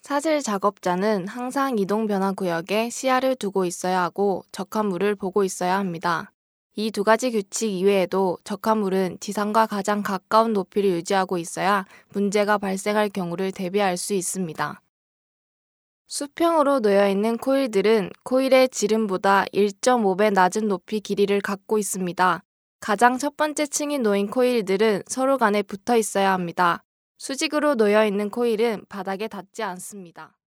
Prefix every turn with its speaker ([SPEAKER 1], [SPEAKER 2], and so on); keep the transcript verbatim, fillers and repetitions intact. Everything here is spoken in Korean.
[SPEAKER 1] 사실 작업자는 항상 이동 변화 구역에 시야를 두고 있어야 하고 적합물을 보고 있어야 합니다. 이 두 가지 규칙 이외에도 적합물은 지상과 가장 가까운 높이를 유지하고 있어야 문제가 발생할 경우를 대비할 수 있습니다. 수평으로 놓여 있는 코일들은 코일의 지름보다 일 점 오 배 낮은 높이 길이를 갖고 있습니다. 가장 첫 번째 층이 놓인 코일들은 서로 간에 붙어 있어야 합니다. 수직으로 놓여 있는 코일은 바닥에 닿지 않습니다.